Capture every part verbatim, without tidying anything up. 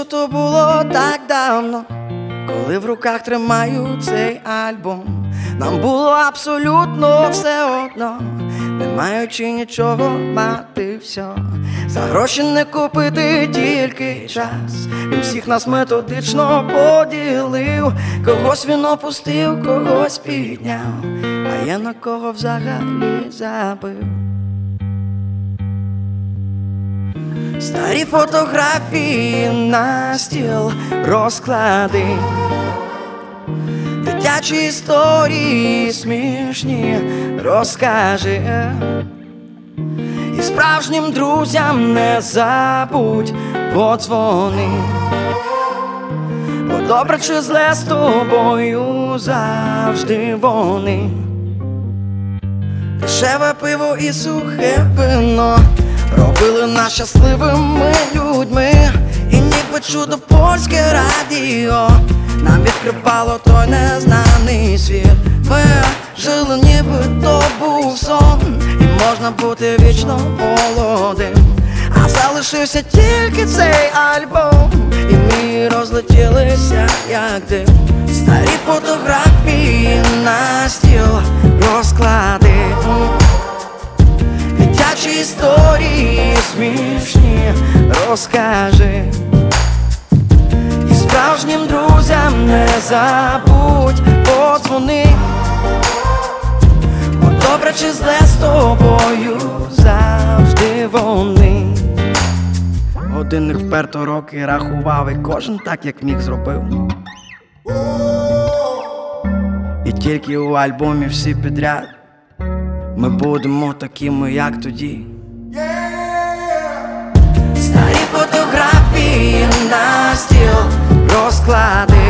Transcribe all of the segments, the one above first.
що то було так давно, коли в руках тримаю цей альбом. Нам було абсолютно все одно, не маючи нічого, мати все. За гроші не купити тільки час. Він всіх нас методично поділив. Когось він опустив, когось підняв, а є на кого взагалі забив. Старі фотографії на стіл розклади, дитячі історії смішні розкажи. І справжнім друзям не забудь подзвони. Бо добре чи зле з тобою завжди вони. Дешеве пиво і сухе вино робили нас щасливими людьми. І ніби чудо польське радіо нам відкривало той незнаний світ. Ми жили, ніби то був сон, і можна бути вічно молодим. А залишився тільки цей альбом, і ми розлетілися, як дим. Старі фотографії на стіл розклади, дитячі історії смішні розкажи. І справжнім друзям не забудь подзвони. Бо добре чи зле з тобою завжди вони. Годинник вперто роки рахував, і кожен так, як міг, зробив. І тільки у альбомі всі підряд ми будемо такими, як тоді. Старі фотографії на стіл розклади,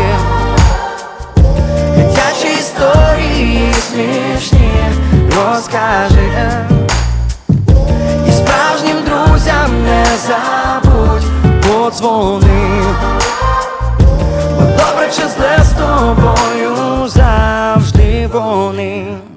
дитячі історії смішні розкажи. І справжнім друзям не забудь подзвони. Бо добре чи зле з тобою завжди вони.